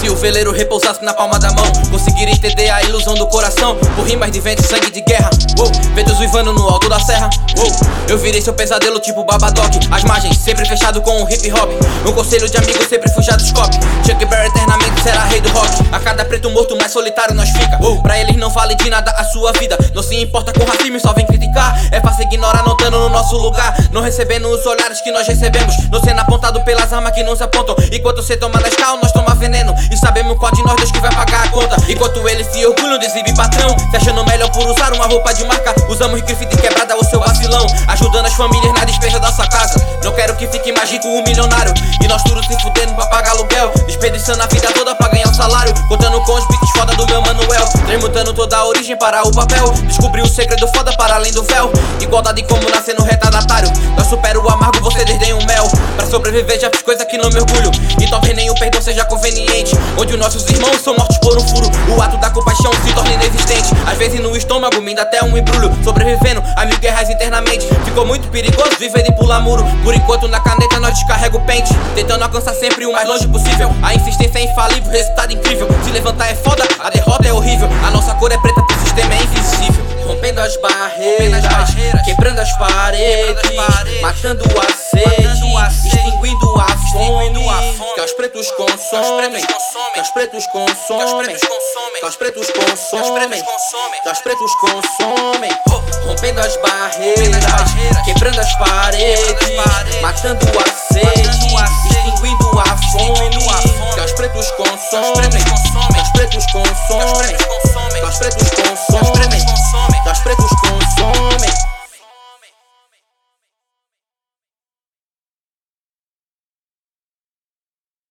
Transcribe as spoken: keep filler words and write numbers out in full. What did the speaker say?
Se o veleiro repousasse na palma da mão, conseguiria entender a ilusão do coração. Por rimas de vento, sangue de guerra. Uou, ventos uivando no alto da serra. Uou, eu virei seu pesadelo tipo Babadoc. As margens sempre fechado com o hip hop. Um conselho de amigo sempre fuja do scope. Chuck Berry eternamente será rei do rock. A cada preto morto mais solitário nós fica. Uou, pra eles não fale de nada a sua vida. Não se importa com racismo e só vem criticar. É fácil ignorar não estando no nosso lugar. Não recebendo os olhares que nós recebemos. Não sendo apontado pelas armas que nos apontam. Enquanto cê toma Nescau, nós toma veneno. E sabemos qual de nós dois que vai pagar a conta. Enquanto eles se orgulham de exibir patrão, se achando melhor por usar uma roupa de marca. Usamos grife de quebrada, o seu vacilão. Ajudando as famílias na despesa da sua casa. Não quero que fique mais rico um milionário. E nós tudo se fudendo pra pagar aluguel. Desperdiçando a vida toda pra ganhar um salário. Contando com os beats foda do meu Manuel. Transmutando toda a origem para o papel. Descobri o segredo foda para além do véu. Igualdade como nascer no retardatário. Nós supera o amargo, você desdenha o mel. Pra sobreviver já fiz coisa que não me orgulho. E talvez nem o perdão seja conveniente. Onde os nossos irmãos são mortos por um furo. O ato da compaixão se torna inexistente. Às vezes no estômago me dá até um embrulho. Sobrevivendo a mil guerras internamente. Ficou muito perigoso viver de pular muro. Por enquanto na caneta nós descarrega o pente. Tentando alcançar sempre o mais longe possível. A insistência é infalível, resultado incrível. Se levantar é foda, a derrota é horrível. A nossa cor é preta, pro sistema é invisível. Rompendo as barreiras, quebrando as paredes, matando a sede, extinguindo a fome que os pretos consomem, que os pretos consomem, que os pretos consomem, que os pretos consomem. Rompendo as barreiras, quebrando as paredes, matando a sede, extinguindo a fome que os pretos consomem, que os pretos consomem, que os pretos consomem.